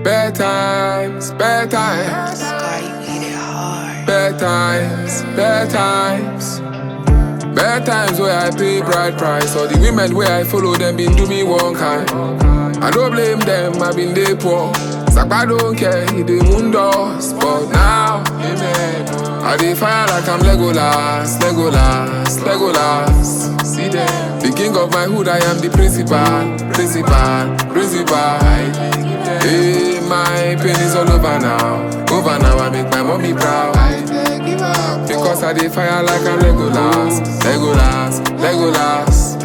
Bad times, bad times. Scar, you eat it hard. Bad times, bad times. Bad times where I pay bride price. Or the women where I follow them been do me one kind. I don't blame them, I been they poor. Sakpa don't care, he dey wound us. But now, amen, I dey fire like I'm Legolas, Legolas, Legolas. See them, the king of my hood, I am the principal, principal, principal. Hey, my pain is all over now. Over now, I make my mommy proud. Because I dey fire like I'm Legolas, Legolas, Legolas.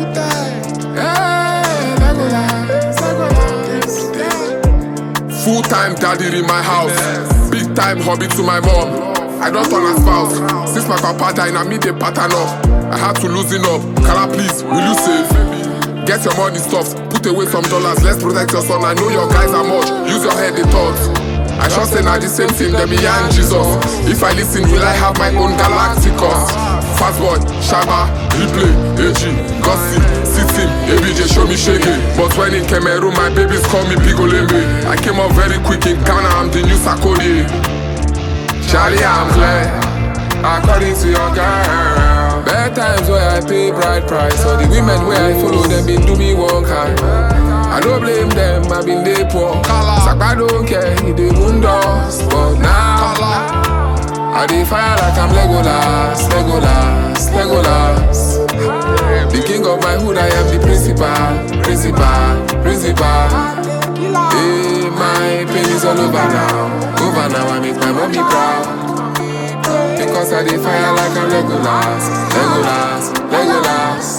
Hey, Legolas, Legolas. Full-time daddy in my house. Big time hobby to my mom. I don't turn a spouse. Since my papa died, I made a pattern up. I had to loosen up. Kala, please, will you save? Get your money stuffed, put away some dollars. Let's protect your son. I know your guys are much. Use your head, the thoughts. I trust say not the same thing, them behind Jesus. If I listen, will I have my own Galacticos? Fast boy, Shabba, replay, AG, Gossip, Sitim, ABJ, show me shaking. But when in Cameroon, my babies call me Pigolembe. I came up very quick in Ghana, I'm the new Sarkodie. Charlie, I'm clear, according to your girl. Bad times where I pay bride price. Or the women where I follow them been do me one kind. I don't blame them, I been they poor. Sakpa don't care, he dey wound us. But now, I dey fire like I'm Legolas, Legolas, Legolas. The king of my hood, I am the principal, principal, principal. Hey, my pain is all over now. Over now, I make my mommy proud. Because I dey fire like I'm Legolas, Legolas, Legolas.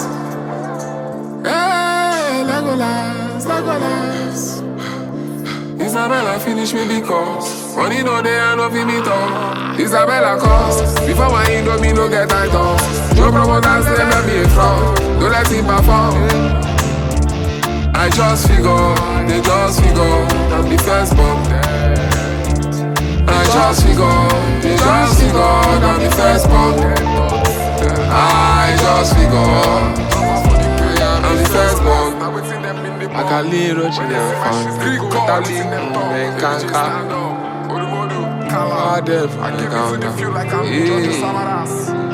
Hey, Legolas, Legolas. Isabella finish me because money no dey and no fit me talk. Isabella cause before my Indomie no get title. No promoters say let me a fraud. Don't let him perform. I just figure, they just figure I'm the first born. I just figure, they just figure I'm the first born. I just figure I'm the first born. I can leave Rochina fan. Totally, men can't. I